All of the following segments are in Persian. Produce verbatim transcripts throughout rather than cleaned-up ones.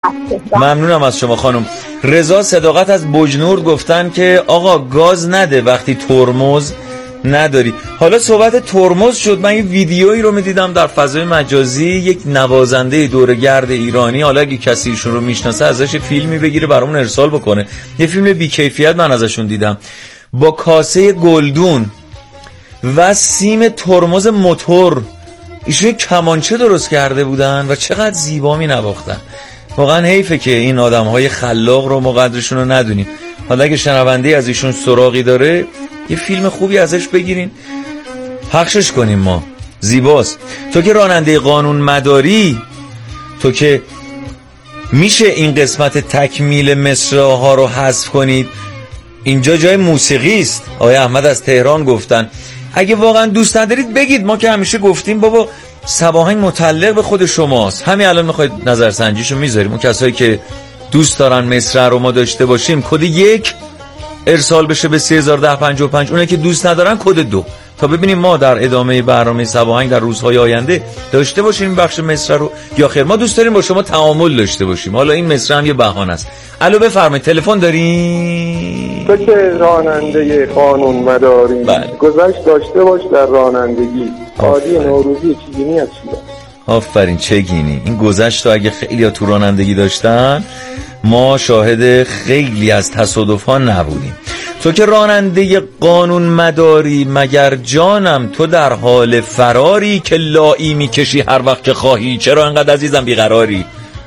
ممنونم از شما خانم. رضا صداقت از بجنورد گفتن که آقا گاز نده وقتی ترمز نداری. حالا صحبت ترمز شد، من یه ویدیویی رو میدیدم در فضای مجازی، یک نوازنده دورگرد ایرانی، حالا اگه کسی ایشون رو میشناسه ازش فیلمی بگیره برامون ارسال بکنه. یه فیلم بی‌کیفیت من ازشون دیدم با کاسه گلدون و سیم ترمز موتور، ایشون کمانچه درست کرده بودن و چقدر زیبا می نواختن. واقعا حیفه که این آدم‌های خلاق رو ما قدرشون رو ندونیم. حالا اگه شنونده از ایشون سراغی داره یه فیلم خوبی ازش بگیرین پخشش کنیم، ما زیباست. تو که راننده قانون مداری، تو که میشه این قسمت تکمیل مصرع‌ها رو حذف کنید، اینجا جای موسیقی است. آقای احمد از تهران گفتن اگه واقعا دوست ندارید بگید، ما که همیشه گفتیم بابا سباهنگ متعلق به خود شماست. همین الان میخواید نظرسنجیشو میذاریم، اون کسایی که دوست دارن مصرع رو ما داشته باشیم کد یک ارسال بشه به سه هزار و ده پنجاه و پنج، اونایی که دوست ندارن کد دو، تا ببینیم ما در ادامه برنامه سباهنگ در روزهای آینده داشته باشیم این بخش مصرع رو یا خیر. ما دوست داریم با شما تعامل داشته باشیم، حالا این مصرع هم یه بهانه است. الو بفرمایید، تلفن دارین؟ تو که راننده قانون مداری، بله. گذشت داشته باش در رانندگی، عادی نوروزی چیگینی از چیه؟ آفرین چگینی. این گذشت رو اگه خیلی ها تو رانندگی داشتن ما شاهد خیلی از تصادف‌ها نبودیم. تو که راننده قانون مداری، مگر جانم تو در حال فراری که لائی میکشی هر وقت که خواهی، چرا انقدر عزیزم بیقراری؟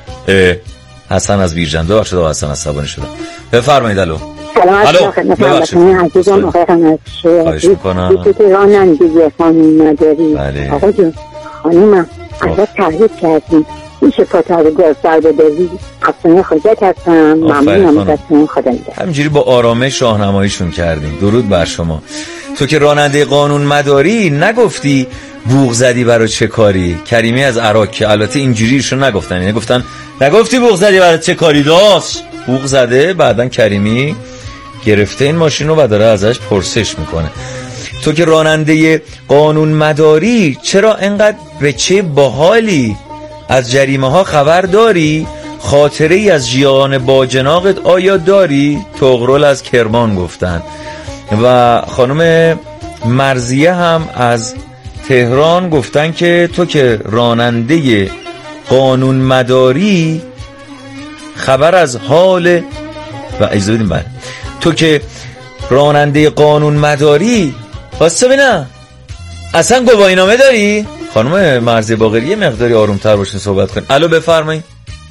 حسن از بیرجند. ببخشید آقا حسن عصبانی شدم. بفرمایید. الو الو ببخشید عزیزم آقای خواهش میکنم. تو که راننده قانون مداری، بله. آقا جون خانومم ازت تعریف کردیم، میشه پاتر گاز در بدازی؟ افسانه خودت هستم، ممنونم از اون خدا میگم. همینجوری با آرامش راهنماییشون کردیم. درود بر شما. تو که راننده قانون مداری، نگفتی بوق زدی برای چه کاری؟ کریمی از عراق، که البته اینجوریشون نگفتن، یعنی گفتن نگفتی بوق زدی برای چه کاری؟ داست بوق زده. بعدن کریمی گرفته این ماشین رو و داره ازش پرسش میکنه. تو که راننده قانون مداری، چرا انقدر بچه باحالی؟ از جریمه ها خبر داری؟ خاطره ای از ژیان باجناقت آیا داری؟ تغرل از کرمان گفتن. و خانم مرزیه هم از تهران گفتن که تو که راننده قانون مداری، خبر از حال و اجازه بدیم بعد. تو که راننده قانون مداری، واسه ببینم اصلا گواهینامه داری؟ خانم مرزی باقری یه مقداری آرومتر باشین صحبت کن. الو بفرمایید.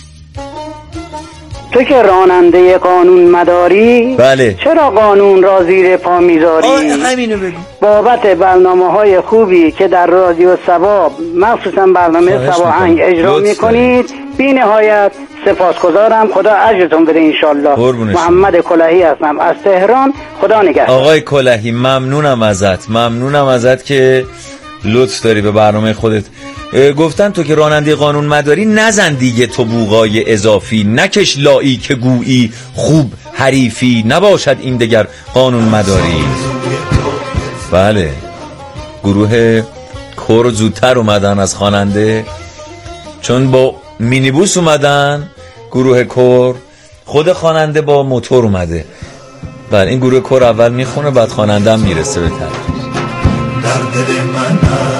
تو که راننده قانون مداری، بله. چرا قانون را زیر پا میذاری؟ همینو بگو. بابت برنامه های خوبی که در رادیو ثواب مخصوصا برنامه سباهنگ اجرا میکنید بی نهایت سپاسگزارم. خدا اجرتون بده انشالله. محمد کلهی هستم از تهران. خدا نگهدار. آقای کلهی ممنونم ازت، ممنونم ازت که لطف داری به برنامه خودت. گفتن تو که راننده قانون مداری، نزن دیگه تو بوغای اضافی، نکش لائی که گویی خوب حریفی، نباشد این دگر قانون مداری. بله، گروه کور زودتر اومدن از خواننده، چون با مینیبوس اومدن گروه کور، خود خواننده با موتور اومده. بله، این گروه کور اول میخونه بعد خواننده هم میرسه به طرف. در دل من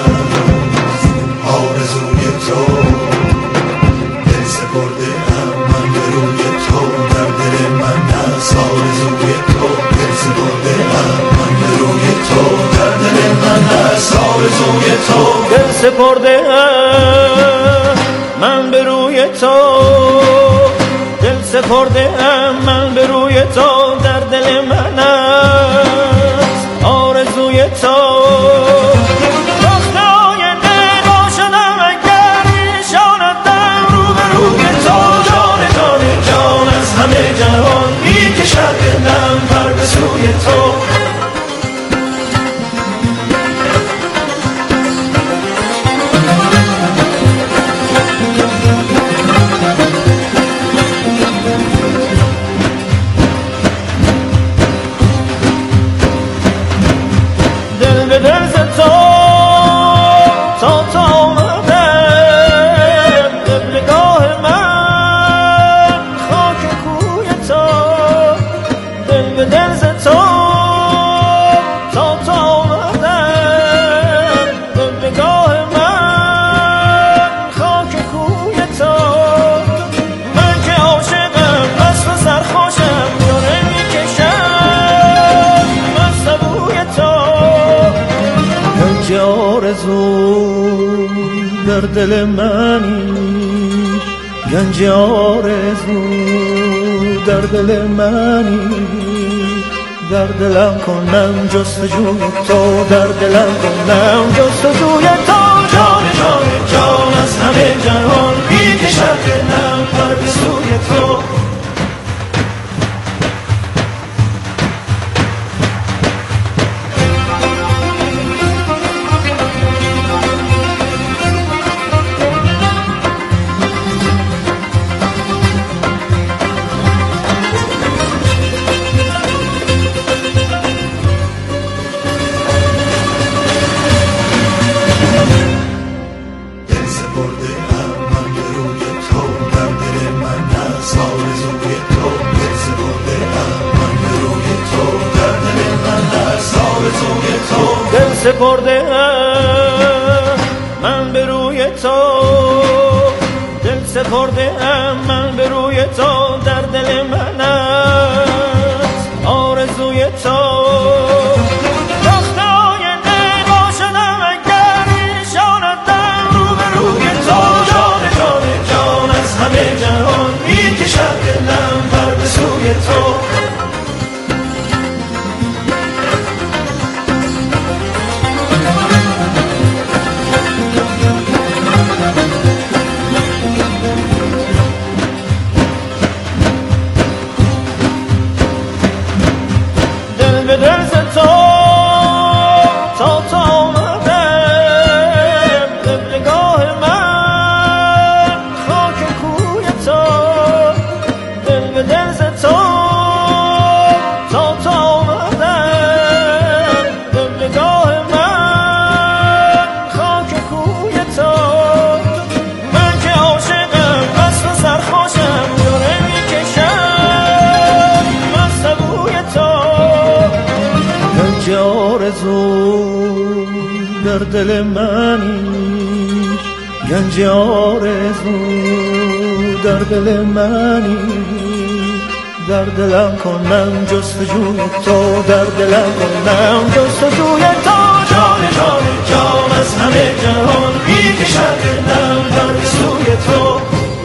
آرزوی تو، دل سپرده ام من به روی تو. در دل من آرزوی تو، دل سپرده ام من به روی تو. در دل من آرزوی تو، دل سپرده ام من به روی تو. دل سپرده ام من به روی تو. در دل من آرزوی تو. همه جهان میکشد دلم پر به سوی تو. دل منی، گنج آرزو در دل منی، در دلم کنم جستجوی تو، در دلم کنم جستجوی تو. جان جان جان از همه جهان میکشد دلم پر به سوی تو. سپرده ام من به روی تو، دل سپرده ام من به روی تو، در دل من است آرزوی تو. دختای نگاه شدم اگر نشاندم رو به روی تو. جان جان جان از همه جهان میکشد دلم پر به سوی تو. در دل منی، گنج آرزو در دل منی، در دلم کنم جستجوی تو، در دلم کنم جستجوی تو. جان جان جان از همه جهان میکشد دلم پر به سوی تو.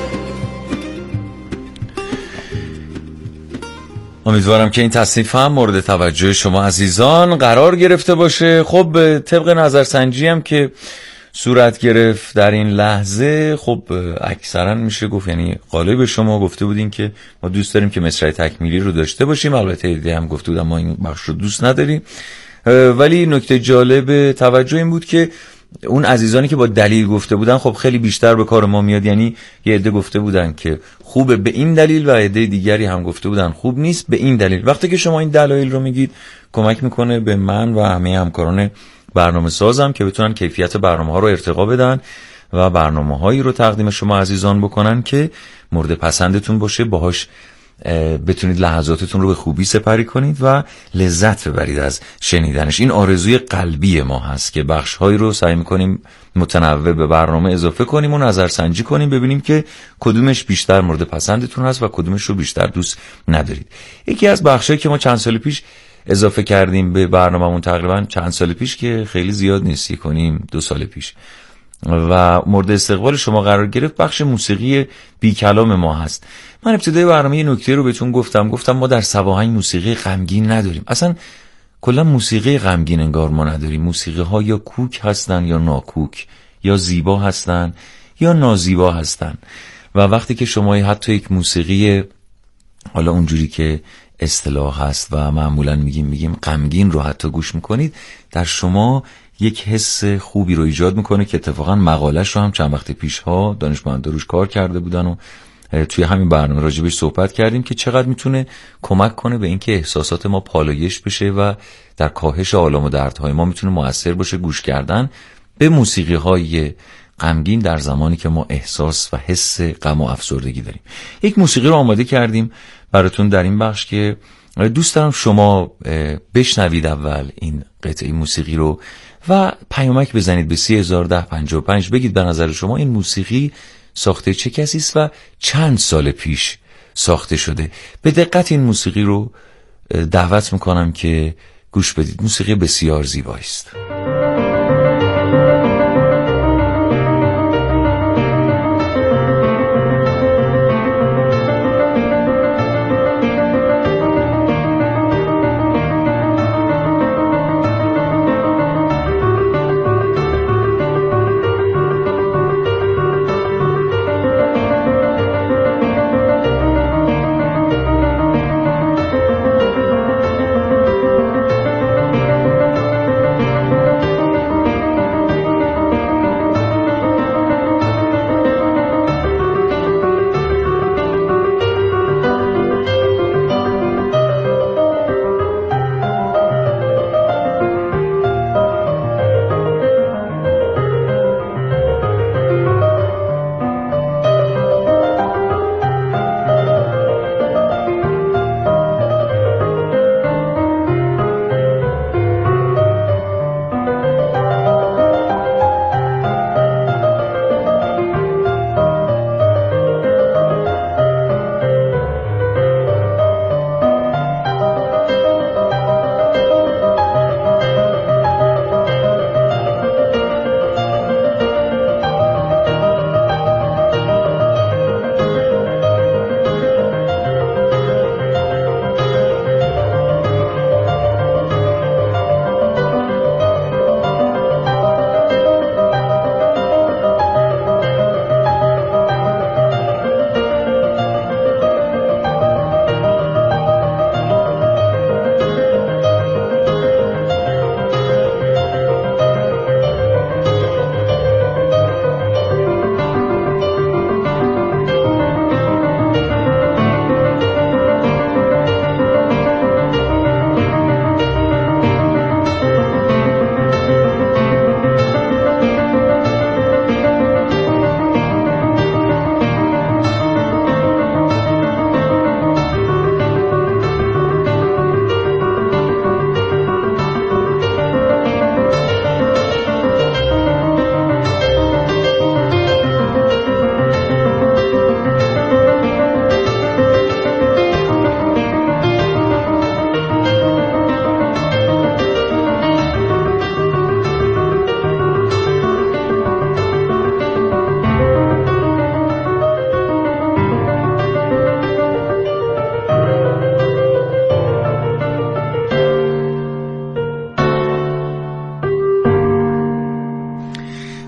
امیدوارم که این تصنیف هم مورد توجه شما عزیزان قرار گرفته باشه. خب طبق نظرسنجی هم که صورت گرفت در این لحظه، خب اکثرا میشه گفت، یعنی غالب شما گفته بودین که ما دوست داریم که مصرع تکمیلی رو داشته باشیم، البته ایده هم گفته بودن ما این بخش رو دوست نداریم. ولی نکته جالب توجه این بود که اون عزیزانی که با دلیل گفته بودن خب خیلی بیشتر به کار ما میاد. یعنی یه عده گفته بودن که خوبه به این دلیل و عده دیگری هم گفته بودن خوب نیست به این دلیل. وقتی که شما این دلایل رو میگید کمک میکنه به من و همه همکاران برنامه سازم که بتونن کیفیت برنامه ها رو ارتقا بدن و برنامه هایی رو تقدیم شما عزیزان بکنن که مورد پسندتون باشه، باهاش بتونید لحظاتتون رو به خوبی سپری کنید و لذت ببرید از شنیدنش. این آرزوی قلبی ما هست که بخش‌هایی رو سعی می‌کنیم متنوع به برنامه اضافه کنیم و نظرسنجی کنیم ببینیم که کدومش بیشتر مورد پسندتون هست و کدومش رو بیشتر دوست ندارید. یکی از بخشایی که ما چند سال پیش اضافه کردیم به برنامه‌مون، تقریبا چند سال پیش که خیلی زیاد نیست، کنیم دو سال پیش، و مورد استقبال شما قرار گرفت، بخش موسیقی بی کلام ما هست. من ابتدای برنامه یه نکته رو بهتون گفتم گفتم ما در سواهنگ موسیقی غمگین نداریم. اصلا کلا موسیقی غمگین انگار ما نداریم. موسیقی ها یا کوک هستن یا ناکوک، یا زیبا هستن یا نازیبا هستن. و وقتی که شما حتی یک موسیقی حالا اونجوری که اصطلاح هست و معمولا میگیم میگیم غمگین رو حتی گوش میکنید، در شما یک حس خوبی رو ایجاد میکنه که اتفاقا مقالش رو هم چند وقت پیش ها دانشمندا روش کار کرده بودن و توی همین برنامه راجبش صحبت کردیم که چقدر میتونه کمک کنه به اینکه احساسات ما پالایش بشه و در کاهش آلام و دردهای ما میتونه مؤثر باشه گوش کردن به موسیقی های غمگین در زمانی که ما احساس و حس غم و افسردگی داریم. یک موسیقی رو آماده کردیم براتون در این بخش که دوست دارم شما بشنوید اول این قطعه موسیقی رو و پیامک بزنید به سی هزار و ده پنجاه و پنج. بگید به نظر شما این موسیقی ساخته چه کسی است و چند سال پیش ساخته شده. به دقت این موسیقی رو دعوت میکنم که گوش بدید. موسیقی بسیار زیبایی است.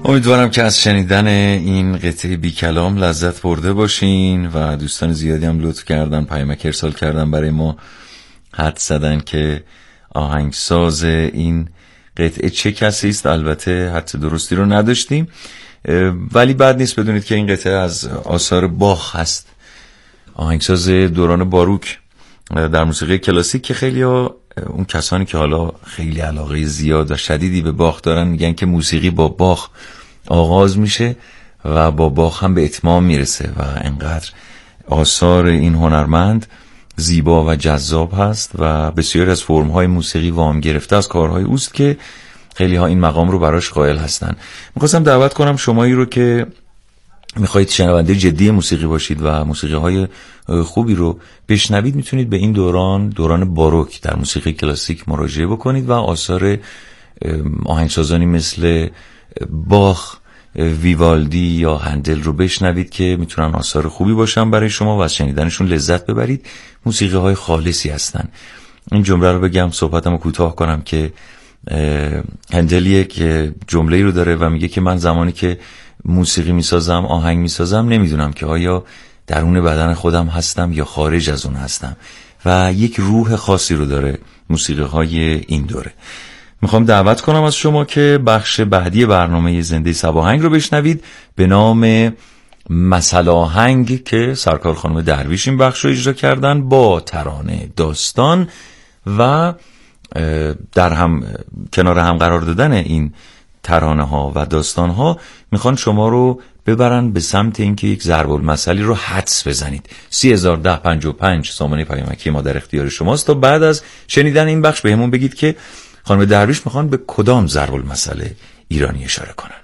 امیدوارم که از شنیدن این قطعه بی کلام لذت برده باشین و دوستان زیادی هم لطف کردن، پیامک ارسال کردن برای ما، حد زدن که آهنگساز این قطعه چه کسی است. البته حد درستی رو نداشتیم، ولی بد نیست بدونید که این قطعه از آثار باخ هست، آهنگساز دوران باروک در موسیقی کلاسیک، که خیلی ها اون کسانی که حالا خیلی علاقه زیاد و شدیدی به باخ دارن میگن که موسیقی با باخ آغاز میشه و با باخ هم به اتمام میرسه و انقدر آثار این هنرمند زیبا و جذاب هست و بسیاری از فرم‌های موسیقی وام گرفته از کارهای اوست که خیلی ها این مقام رو براش قائل هستن. میخواستم دعوت کنم شمایی رو که میخواید شنونده جدی موسیقی باشید و موسیقی های خوبی رو بشنوید، میتونید به این دوران دوران باروک در موسیقی کلاسیک مراجعه بکنید و آثار آهنگسازانی مثل باخ، ویوالدی یا هندل رو بشنوید که میتونن آثار خوبی باشن برای شما و از شنیدنشون لذت ببرید. موسیقی های خالصی هستن. این جمله رو بگم صحبتمو کوتاه کنم که هندل یک جمله‌ای رو داره و میگه که من زمانی که موسیقی میسازم، آهنگ میسازم، نمیدونم که آیا درون بدن خودم هستم یا خارج از اون هستم و یک روح خاصی رو داره موسیقی های این دوره. میخوام دعوت کنم از شما که بخش بعدی برنامه زنده صباهنگ رو بشنوید به نام مثل آهنگ که سرکار خانم درویش این بخش رو اجرا کردن با ترانه، داستان و در هم کنار هم قرار دادن این ترانه ها و داستان ها میخوان شما رو ببرن به سمت اینکه یک ضرب المثلی رو حدس بزنید. سی هزار ده پنجاه و پنج سامانه پیامکی ما در اختیار شماست تا بعد از شنیدن این بخش بهمون بگید که خانم درویش میخوان به کدام ضرب المثل ایرانی اشاره کنن.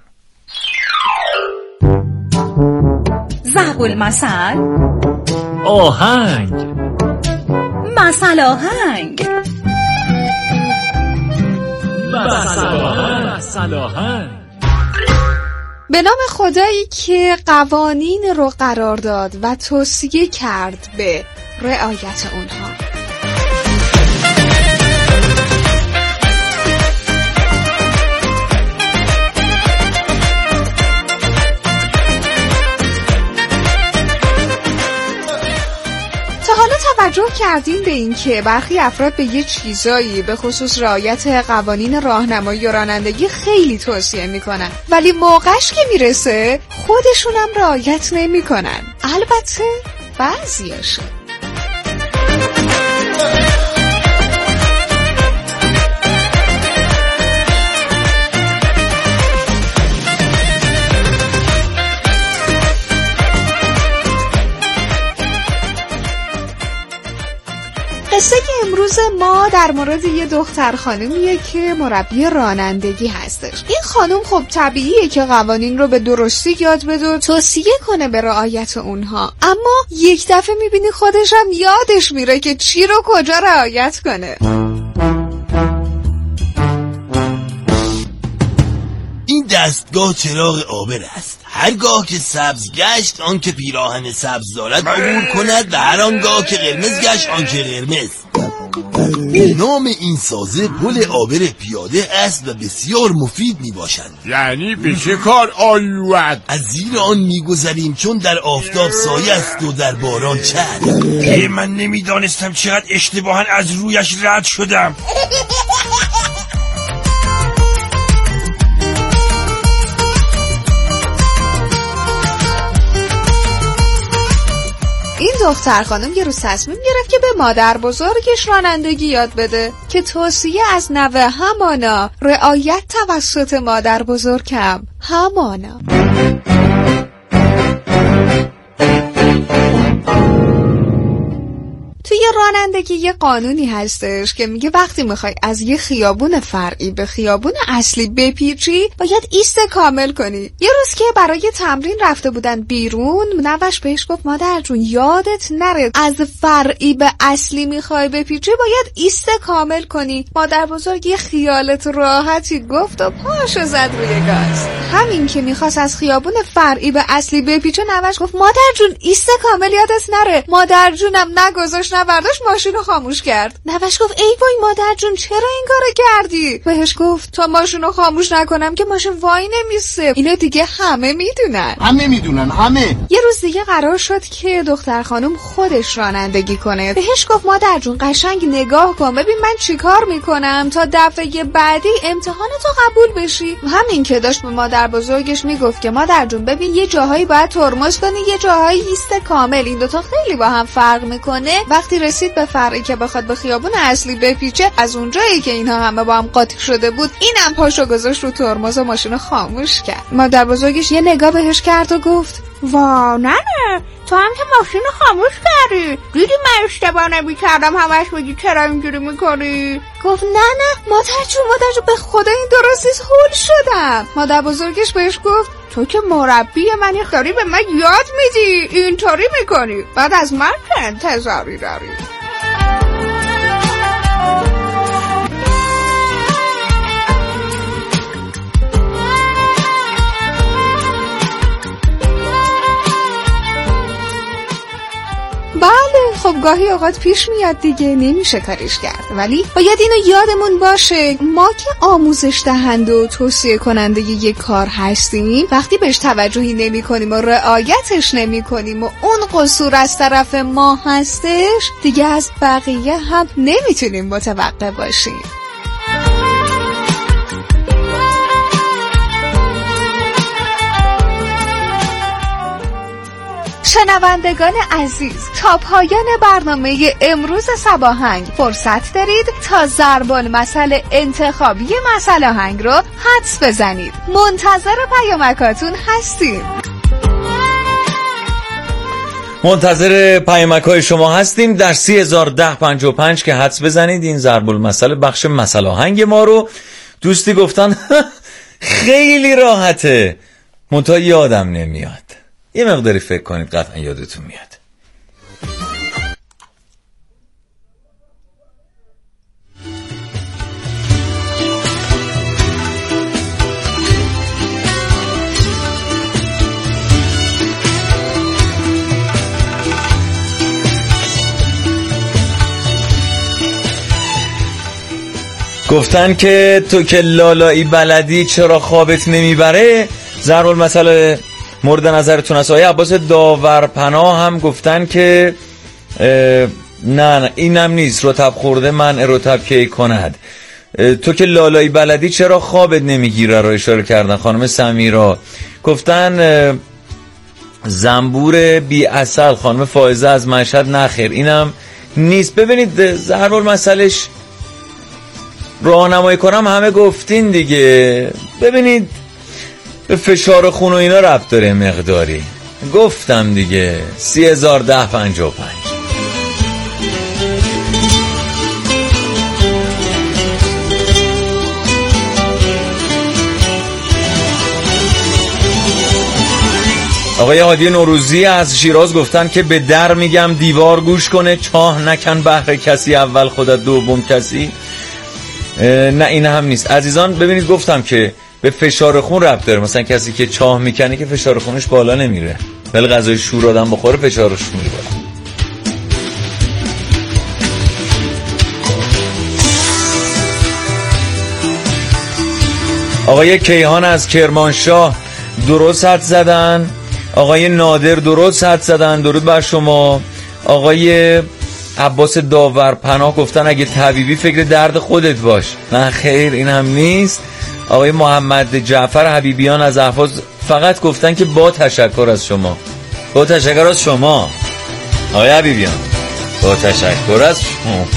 ضرب المثل آهنگ، مثل آهنگ، مثل آهنگ. به نام خدایی که قوانین رو قرار داد و توصیه کرد به رعایت اونها. توجه کردین به این که برخی افراد به یه چیزایی به خصوص رعایت قوانین راهنمایی و رانندگی خیلی توصیه میکنن، ولی موقعش که میرسه خودشونم رعایت نمیکنن. البته بعضیاشون. قصه امروز ما در مورد یه دختر خانومیه که مربی رانندگی هستش. این خانم خب طبیعیه که قوانین رو به درستی یاد بده و توصیه کنه به رعایت اونها، اما یک دفعه میبینی خودش هم یادش میره که چی رو کجا رعایت کنه. این دستگاه چراغ عابر است. هرگاه که سبز گشت آن که پیراهن سبز دارد عبور کند و هر آنگاه که قرمز گشت آن که قرمز. نام این سازه پل عابر پیاده است و بسیار مفید می باشد. یعنی به چه کار آیوت؟ از زیر آن می گذریم چون در آفتاب سایه است و در باران چرم. من نمیدانستم چقدر اشتباها از رویش رد شدم. این دختر خانم یه روز تصمیم گرفت که به مادر بزرگش رانندگی یاد بده که توصیه از نوه همانا، رعایت توسط مادر بزرگم همانا. توی رانندگی یه قانونی هستش که میگه وقتی میخوای از یه خیابون فرعی به خیابون اصلی بپیچی باید ایست کامل کنی. یه روز که برای تمرین رفته بودن بیرون، نوش بهش گفت مادر جون یادت نره از فرعی به اصلی میخوای بپیچی باید ایست کامل کنی. مادر بزرگ یه خیالت راحتی گفت و پاشو زد روی گاز. همین که میخواست از خیابون فرعی به اصلی بپیچه، نوش گفت مادر جون ایست کامل یادت نره. مادر جونم نگذاشت نبرد فرداش ماشینو خاموش کرد. نوش گفت ای وای مادر جون چرا این کارو کردی؟ بهش گفت تا ماشینو خاموش نکنم که ماشین وای نمیسته. اینو دیگه همه میدونن. همه میدونن همه. یه روز دیگه قرار شد که دختر خانم خودش رانندگی کنه. بهش گفت مادر جون قشنگ نگاه کن ببین من چیکار میکنم تا دفعه بعدی امتحانتو قبول بشی. همین که داشت به مادر بزرگش میگفت که مادر جون ببین یه جاهایی باید ترمز کنی یه جاهایی ایست کامل، این دوتا خیلی با هم فرق میکنه. وقتی رسید به فرقی که بخواد به خیابون اصلی بپیچه، از اونجایی که اینها همه با هم قاطی شده بود اینم پاشو گذاشت رو ترمز و ماشینو خاموش کرد. مادر بزرگش یه نگاه بهش کرد و گفت وا نه نه تو هم که ماشینو خاموش کردی، دیدی من اشتباه نمی‌کردم همش میگی چرا اینجوری میکنی؟ گفت نه نه مادر جون مادر جون به خدا این درست نیست هول شدم. مادر بزرگش بهش گفت تو که مربی منی داری به من یاد میدی اینطوری میکنی، بعد از من که انتظاری داری. بله خب گاهی اوقات پیش میاد دیگه، نمیشه کارش کرد، ولی باید اینو یادمون باشه ما که آموزش دهنده و توصیه کننده یک کار هستیم، وقتی بهش توجهی نمی کنیم و رعایتش نمی کنیم و اون قصور از طرف ما هستش، دیگه از بقیه هم نمیتونیم متوقع باشیم. شنوندگان عزیز تا پایان برنامه امروز صباهنگ فرصت دارید تا ضرب المثل انتخابی مثلاهنگ رو حدس بزنید. منتظر پیامکاتون هستیم. منتظر پیامک‌های شما هستیم در سی هزار ده پنجاه و پنج که حدس بزنید این ضرب المثل بخش مثلاهنگ ما رو. دوستی گفتن خیلی راحته منتها یادم نمیاد. یه مقداری فکر کنید قطعا یادتون میاد. گفتن که تو که لالایی بلدی چرا خوابت نمیبره. ضرب المثل مورد نظرتون است. آیه عباس داورپناه هم گفتن که نه نه اینم نیست، رطب خورده من رطب کی کند. تو که لالایی بلدی چرا خوابت نمیگیره رو اشاره کردن. خانم سمیرا گفتن زنبور بی عسل. خانم فائزه از مشهد نخیر اینم نیست. ببینید ضرب المثلش راهنمایی کنم همه گفتین دیگه. ببینید به فشار خون و اینا ربط داره مقداری. گفتم دیگه سی هزار ده پنجاه و پنج. آقای هادی نوروزی از شیراز گفتن که به در میگم دیوار گوش کنه، چاه نکن بهر کسی اول خودت دوم کسی. نه این هم نیست عزیزان. ببینید گفتم که به فشار خون ربط داره. مثلا کسی که چاه میکنه که فشار خونش بالا نمیره، ولی غذای شور آدم بخوره فشارش میره بالا. آقای کیهان از کرمانشاه درست حد زدن. آقای نادر درست حد زدن. درود بر شما. آقای عباس داورپناه گفتن اگه طبیبی فکر درد خودت باش. نه خیر این هم نیست. آقای محمد جعفر حبیبیان از احواز فقط گفتن که با تشکر از شما. با تشکر از شما آقای حبیبیان، با تشکر از شما.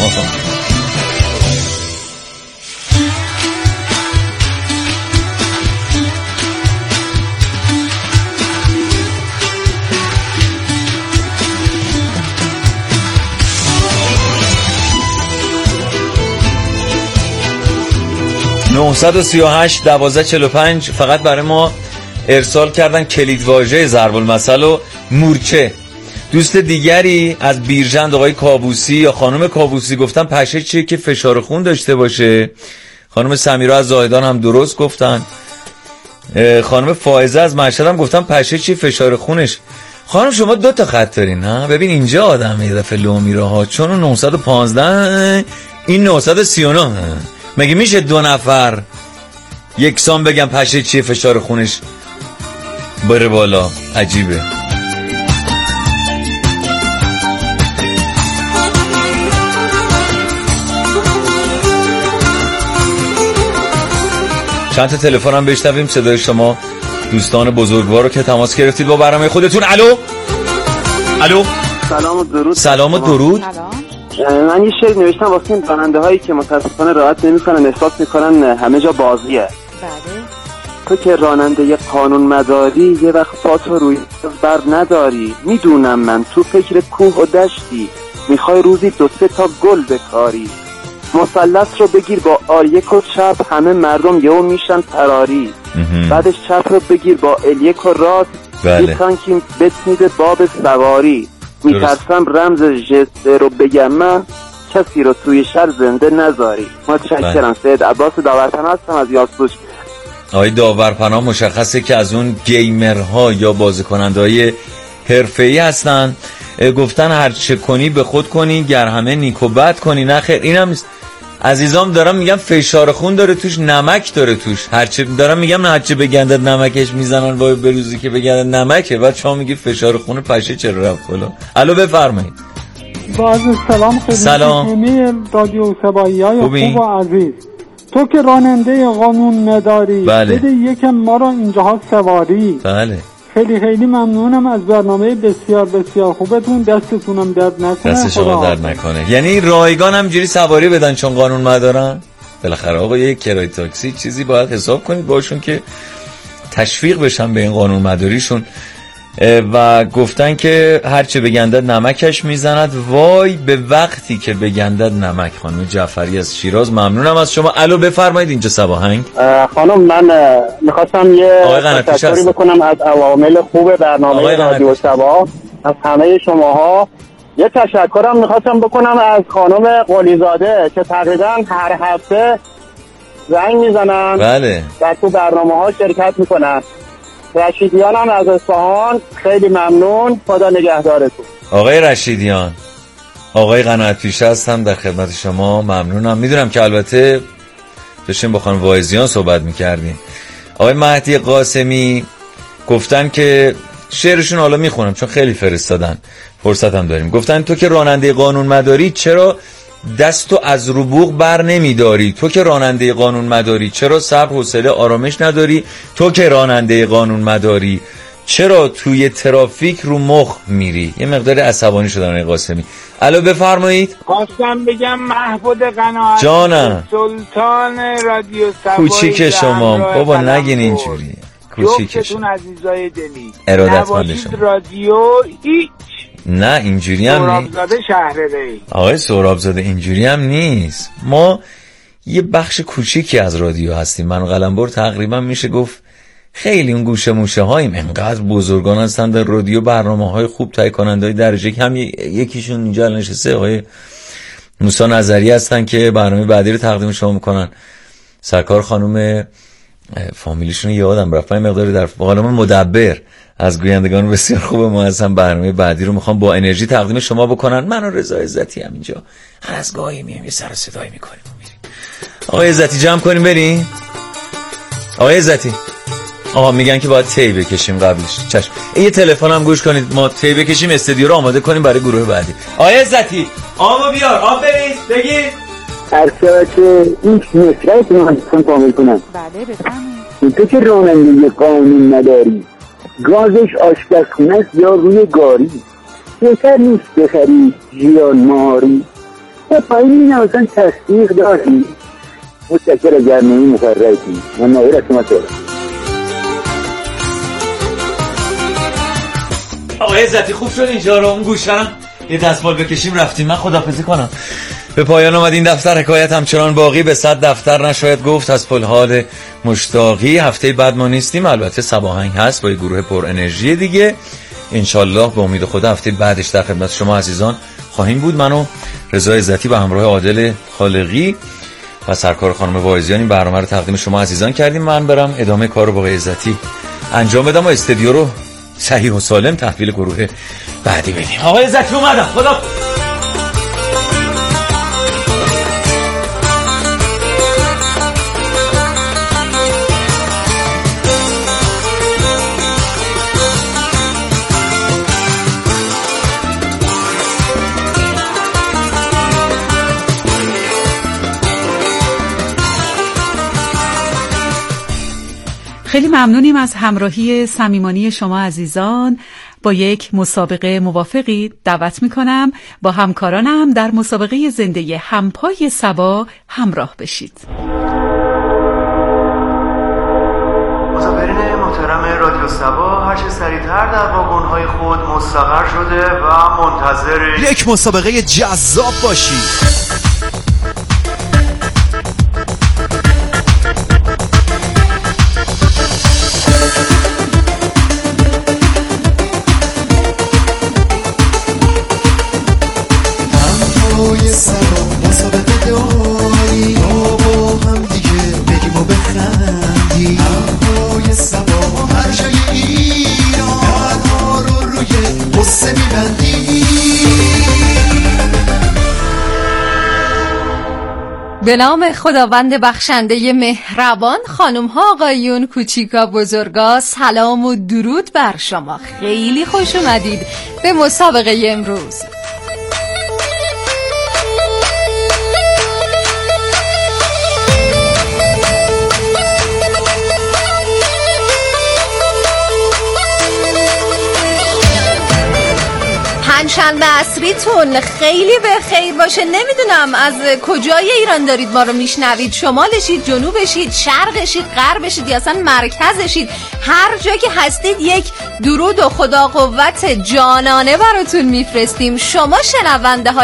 نه سه هشت دوازده چهل و پنج فقط برای ما ارسال کردن کلیدواژه ضرب المثل و مورچه. دوست دیگری از بیرجند آقای کابوسی یا خانم کابوسی گفتن پشه چیه که فشار خون داشته باشه. خانم سمیرا از زاهدان هم درست گفتن. خانم فائزه از مشهد هم گفتن پشه چی فشار خونش. خانم شما دو تا خط دارین ها؟ ببین اینجا آدم یه دفعه لو میره ها، چون اون نهصد و پانزده این نهصد و سی و نه. مگه میشه دو نفر یکسان بگم پشه چیه فشار خونش بره بالا؟ عجیبه. چند تا تلفن هم بشنویم صدای شما دوستان بزرگوار رو که تماس گرفتید با برنامه خودتون. الو الو سلام و درود. سلام و درود. من یه شعر نوشتم واسه این راننده هایی که متاسفانه راحت نمیکنن، احساس میکنن همه جا بازیه. بله. تو که راننده یه قانون مداری، یه وقت پا تو روی بر نداری. میدونم من تو فکر کوه و دشتی، میخوای روزی دو سه تا گل بکاری. مثلث رو بگیر با آریک و چپ، همه مردم یهو میشن فراری. بعدش چپ رو بگیر با الیک و راست، بله. یه تانکی بسنیده باب سواری. میترسم رمز جسته رو بگم من، کسی رو توی شهر زنده نذاری. متشکرم. سید عباس داورپناه هستم از یاسوج. آقای داورپناه مشخصه که از اون گیمرها یا بازیکنندهای حرفه‌ای هستن. گفتن هر چه کنی به خود کنی، گر همه نیک و بد کنی. نه خیر، اینم عزیزام دارم میگم فشار خون داره توش، نمک داره توش. هرچه دارم میگم نه هرچه بگندد نمکش میزنن، وای بروزی که بگندد نمکه. بعد شما میگی فشار خون پشه چرا رفت بالا؟ الو بفرمایید. با عرض سلام خدمت سلام. همه رادیو سبایی‌های خوب و عزیز. تو که راننده قانون مداری، بله. بده یکم ما را اینجاها سواری. بله. خیلی خیلی ممنونم از برنامه بسیار بسیار خوبتون. دستتونم درد نکنه. دست شما درد نکنه. یعنی رایگان هم جوری سواری بدن چون قانون مدارن؟ بالاخره آقا یک کرایه تاکسی چیزی باید حساب کنید باشون که تشویق بشن به این قانون مداریشون. و گفتن که هرچه بگندد نمکش میزند. وای به وقتی که بگندد نمک. خانم جعفری از شیراز ممنونم از شما. الو بفرمایید اینجا سباهنگ. خانم من میخواستم یه تشکری بکنم از عوامل خوب برنامه رادیو سبا، از همه شماها. یه تشکرم میخواستم بکنم از خانم قلیزاده که تقریبا هر هفته زنگ میزنن، بله، و تو برنامه ها شرکت میکنن. رشیدیان هم از اصفهان خیلی ممنون. خدا نگهدارتون. آقای رشیدیان، آقای قناعت پیشه هستم در خدمت شما. ممنونم. میدونم که البته داشتیم با خانم واعظیان صحبت میکردیم. آقای مهدی قاسمی گفتن که شعرشون حالا میخونم چون خیلی فرستادن، فرصت هم داریم. گفتن تو که راننده قانون مداری چرا دستو از رو بوق بر نمیداری؟ تو که راننده قانون مداری چرا صبر حوصله آرامش نداری؟ تو که راننده قانون مداری چرا توی ترافیک رو مخ میری؟ یه مقدار عصبانی شدن آقای قاسمی. الو بفرمایید. خواستم بگم محمود قناعت جانم، سلطان رادیو سبایی کوچیک شما. بابا نگین اینجوری. کوچیکتون عزیزای دلی. ارادتمند شما. رادیو هیچ. نه اینجوری هم نیست. سهرابزاده شهر ری. آقای سهرابزاده اینجوری هم نیست. ما یه بخش کوچیکی از رادیو هستیم. من و قلمبر تقریبا میشه گفت خیلی اون گوشه موشه هاییم. انقدر بزرگان هستن در رادیو، برنامه های خوب، تهیه کننده های درجه هم یکیشون اینجا نشسته آقای موسی نظری هستن که برنامه بعدی رو تقدیم شما میکنن. سرکار خانم فامیلیشون یادم رفت، من مقداری در خانم مدبر از گویندگان بسیار خوب ما هستن. برنامه بعدی رو میخوام با انرژی تقدیم شما بکنن. من و رضا عزتی هم اینجا هر از گاهی میام یه سر صدایی میکنیم و میریم. آقای عزتی جمع کنیم بریم. آقای عزتی، آها میگن که باید تی بکشیم قبلش. چشم. یه تلفن هم گوش کنید، ما تی بکشیم استودیو رو آماده کنیم برای گروه بعدی. آقای عزتی آبو بیار، آب بریز، بگیر. هر که این نفرت رو هم کامل کنم. بله بفرمایید. تو که رانندگی قانون نداری، گازش آشپزخونه است یا روی گاری، بهتر نیست بخری جیان ماری. یا پایین می نوازن تصدیق داری. متشکر از برنامه مقررتون. من ناظر از شما سلام. آقای عزتی خوب شد اینجا رو اون گوشم یه دستمال بکشیم رفتیم. من خداحافظی کنم. به پایان آمد این دفتر حکایت همچنان باقی. به صد دفتر نشاید گفت از پل حال مشتاقی. هفته بعد ما نیستیم، البته سباهنگ هست با یه گروه پر انرژی دیگه. انشالله به امید خدا هفته بعدش در خدمت شما عزیزان خواهیم بود. منو رضا عزتی به همراه عادل خالقی و سرکار خانم واعظیان این برنامه رو تقدیم شما عزیزان کردیم. من برم ادامه کارو با عزتی انجام بدم و استودیو رو صحیح و سالم تحویل گروه بعدی بدیم. آقای زکی اومدم. خدا خیلی ممنونیم از همراهی صمیمانه شما عزیزان. با یک مسابقه موافقید دعوت میکنم با همکارانم در مسابقه زنده همپای صبا همراه بشید. مسافرین محترم رادیو صبا هر چه سریعتر در واگن‌های خود مستقر شده و منتظر یک مسابقه جذاب باشید. به نام خداوند بخشنده مهربان، خانم ها آقایون، کوچیکا بزرگا، سلام و درود بر شما. خیلی خوش اومدید به مسابقه امروز. پنجشنبه عصریتون خیلی به خیر باشه. نمیدونم از کجای ایران دارید ما رو میشنوید، شمالشید، جنوبشید، شرقشید، غربشید یا اصلا مرکزشید. هر جا که هستید یک درود و خدا قوت جانانه براتون میفرستیم. شما شنونده های